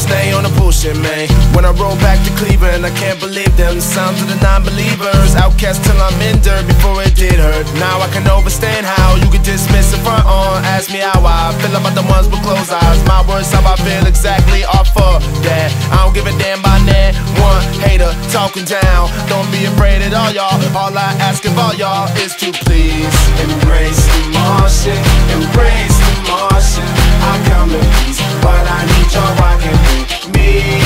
stay on the bullshit, man. When I roll back to Cleveland, I can't believe them sounds of the non-believers. Outcast till I'm in dirt before it did hurt. Now I can understand how you could dismiss it front on. Ask me how I feel about the ones with closed eyes. My words, how I feel exactly off of that. I don't give a damn by that. One hater talking down. Don't be afraid at all, y'all. All I ask of all y'all is to please embrace the Martian. Embrace the Martian. I come in peace, but I need y'all rocking with me.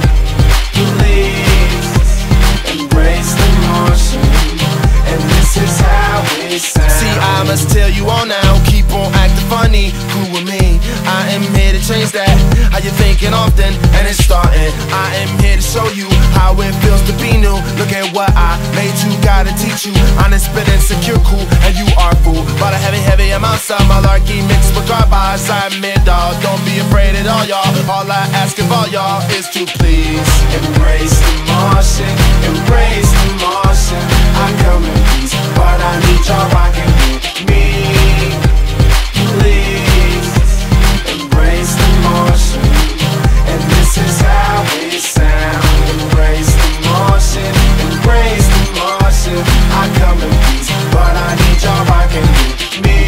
Please embrace the Martian, and this is how it sounds. See, I must tell you all now, keep on acting funny, cool with me. I am here to change that. How you thinking often, and it's starting. I am here to show you how it feels to be new. Look at what I made you, gotta teach you. Honest, spit, insecure, cool, and you are fool. But a heavy amount of malarkey mixed with garbage. I admit, dawg, don't be afraid at all, y'all. All I ask of all y'all is to please embrace the Martian. Embrace the Martian. I come in peace, but I need y'all rocking with me. Please embrace the Martian, and this is how it sounds. Embrace the Martian. Embrace the Martian. I come in peace, but I need y'all rocking with me.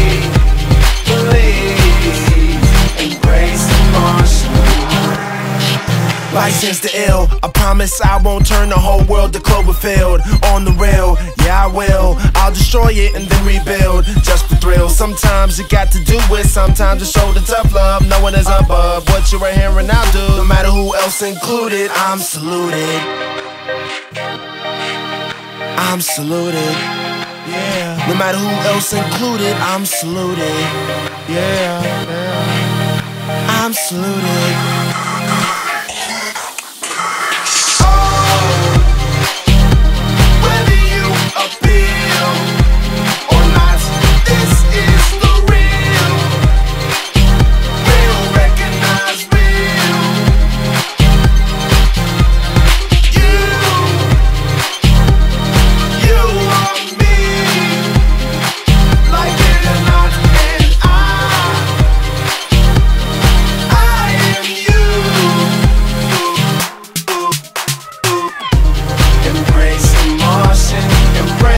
Please embrace the Martian. License to ill, I promise I won't turn the whole world to Cloverfield. On the rail, yeah I will. I'll destroy it and then rebuild, just for thrill. Sometimes you got to do it, sometimes you show the tough love. No one is above what you are hearing I'll do. No matter who else included, I'm saluted. I'm saluted. Yeah. No matter who else included, I'm saluted. Yeah. I'm saluted.